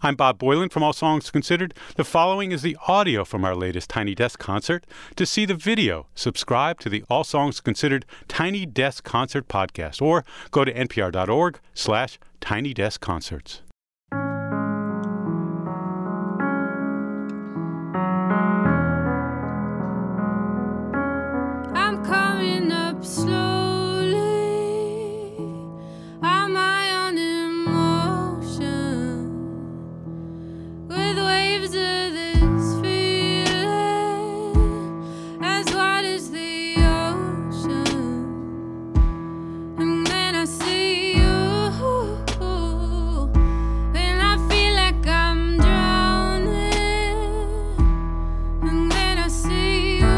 I'm Bob Boylan from All Songs Considered. The following is the audio from our latest Tiny Desk concert. To see the video, subscribe to the All Songs Considered Tiny Desk Concert podcast or go to npr.org/tinydeskconcerts. I'm coming up slowly. I'm high on emotion, with waves of this feeling as wide as the ocean. And then I see you, and I feel like I'm drowning. And then I see you.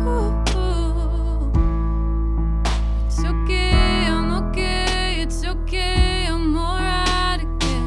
It's okay, I'm okay, it's okay, I'm alright again.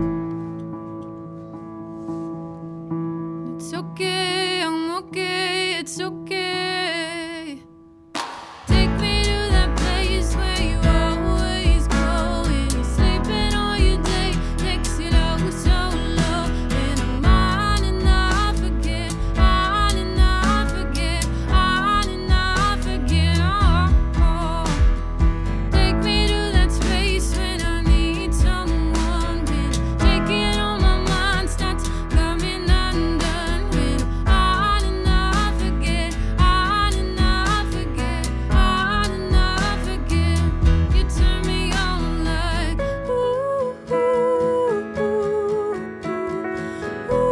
It's okay, I'm okay, it's okay. Take me to that place where you always go. And you're sleeping all your day, takes it all so low. And I'm on and off again, on and off again, on and off again. Oh. Take me to that space when I need someone. When shaking on my mind starts coming undone. When on and off again, on and off again, on and off again. You turn me on like ooh, ooh, ooh, ooh,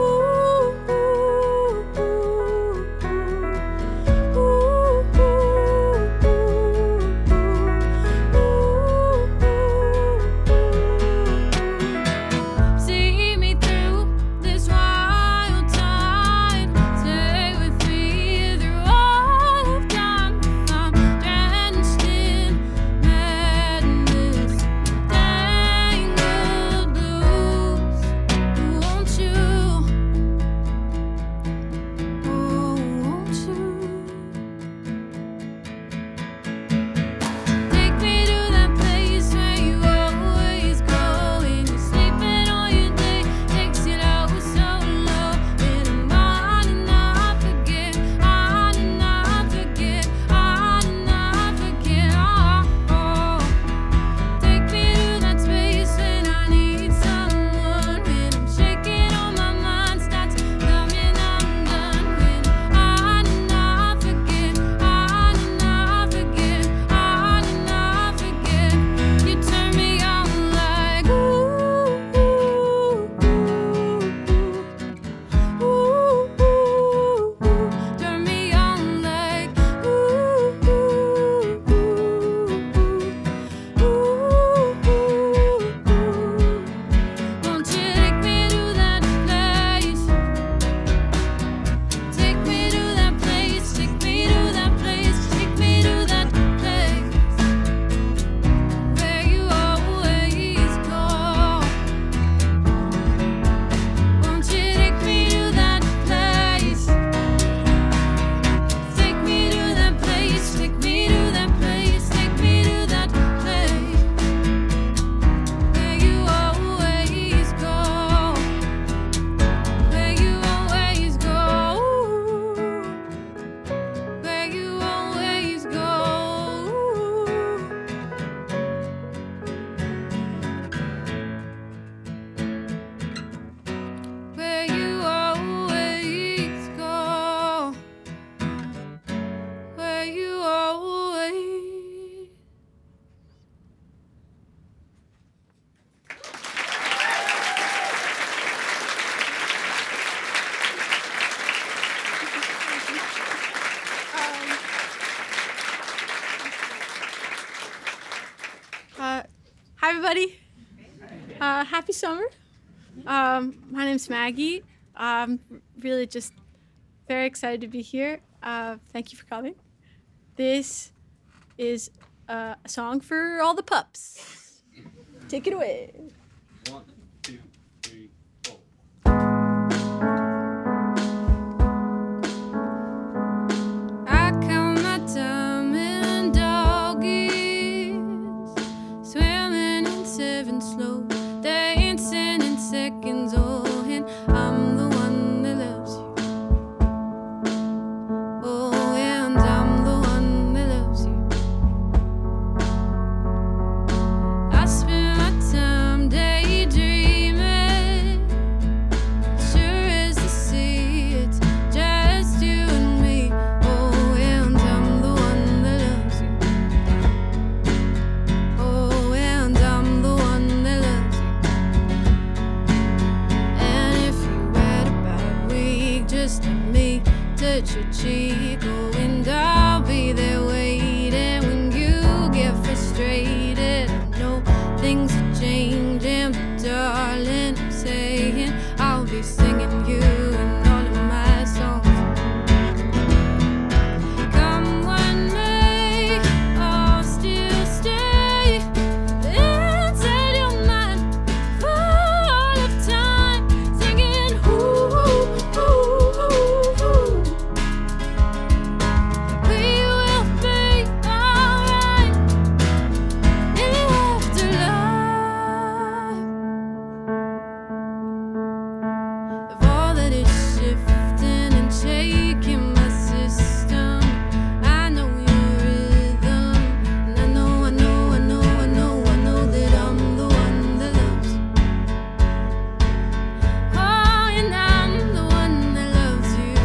see me through this wild tide. Stay with me through all of time. If I'm drenched in madness, tangled blues, won't you? Oh, won't you? Take me to that place where you always go. And you're sleeping all your day, takes it all so low. And I'm on and off again, on and off again, on and off again. Oh. Take me to that space when I need someone. When I'm shaking on my mind starts coming undone. When on and off again, on and off again, on and off again. You turn me on like ooh, ooh, ooh, ooh, ooh. Turn me on like ooh, ooh, ooh, ooh, ooh. Won't you take me to that place? Take me to that place, take me to that place, take me to that place where you always go. Won't you take me to that place? Take me to that place, take me to that place, take me to that place where you always go. Where you always go. Where you always go. Where you always go. Where you always. Hi, everybody. Happy summer. My name's Maggie. I'm really just very excited to be here. Thank you for coming. This is a song for all the pups. Take it away. 1, 2, 3, 4. I count my time in doggies, swimming in 7 slow, dancing in seconds old. at your cheek. Oh, and I'll be there waiting when you get frustrated. I know things are changing, but darling, I'm saying I'll be singing you in all of my songs. Come one may, I'll still stay inside your mind for all of time, singing ooh, ooh, ooh, ooh. We will be alright in the afterlife. If all that is shifting and shaking my system, I know your rhythm, and I know that I'm the one that loves. Oh, and I'm the one that loves you.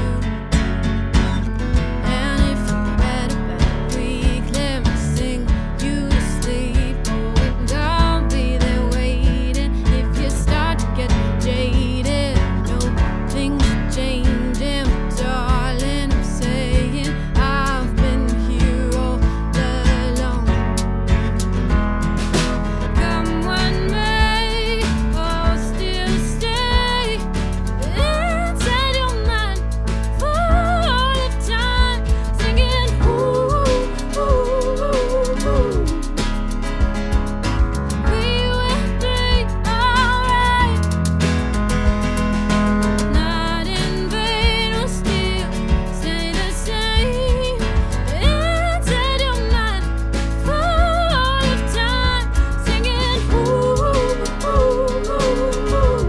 And if you've had a bad week, let me sing you to sleep. Oh, and I'll be there waiting if you start to get jaded. No, things are changing, but darling, I'm saying I've been here all along. Come one may, I'll still stay inside your mind for all of time, singing ooh, ooh, ooh, ooh. We will be alright. Not in vain, we'll still stay the same inside your mind for all of time, singing ooh, ooh, ooh.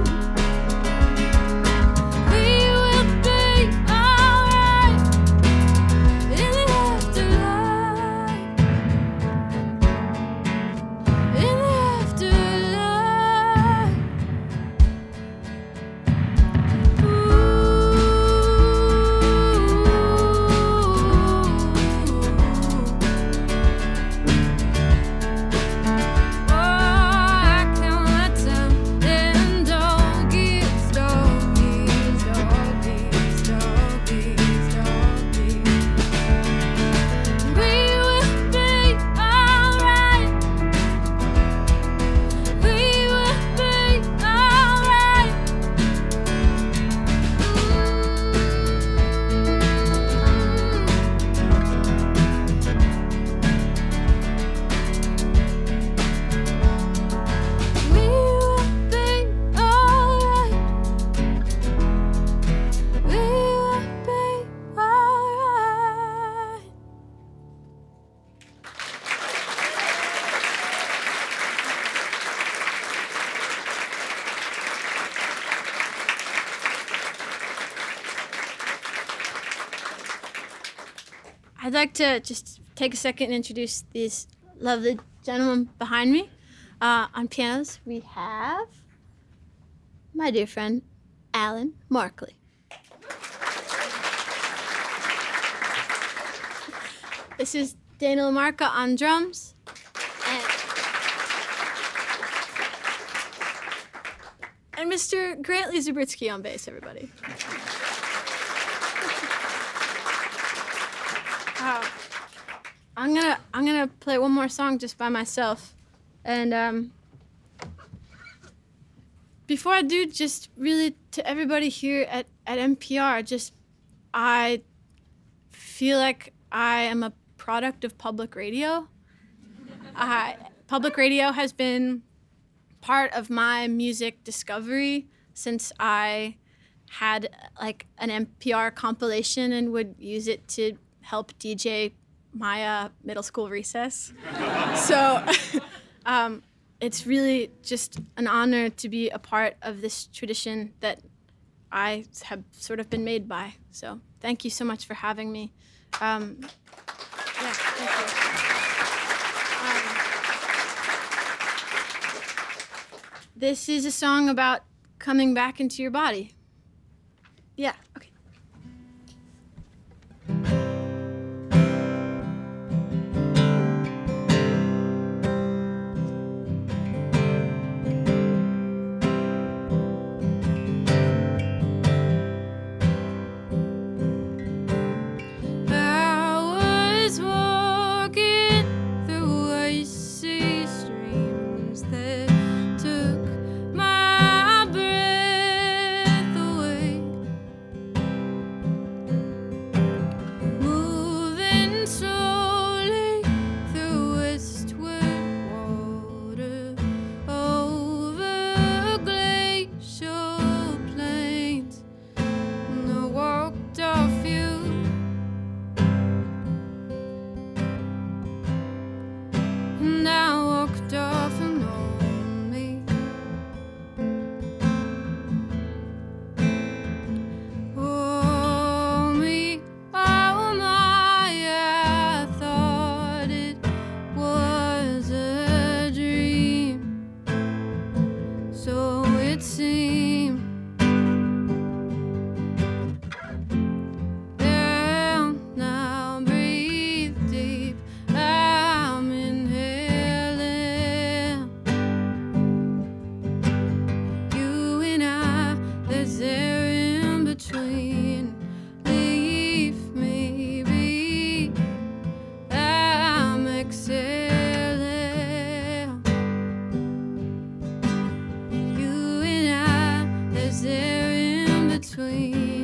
We will be alright in the afterlife. In the afterlife. I count my time and doggies, doggies, doggies, doggies, doggies. We will be alright. We will be alright. We will be alright. We will be alright. I'd like to just take a second and introduce these lovely gentlemen behind me. On pianos, we have my dear friend, Alan Markley. This is Dana LaMarca on drums. And Mr. Grantley Zubritsky on bass, everybody. I'm gonna play one more song just by myself, and before I do, just really to everybody here at NPR, just I feel like I am a product of public radio. Public radio has been part of my music discovery since I had like an NPR compilation and would use it to help DJ my middle school recess. So it's really just an honor to be a part of this tradition that I have sort of been made by. So thank you so much for having me. Thank you. This is a song about coming back into your body. Yeah, okay. between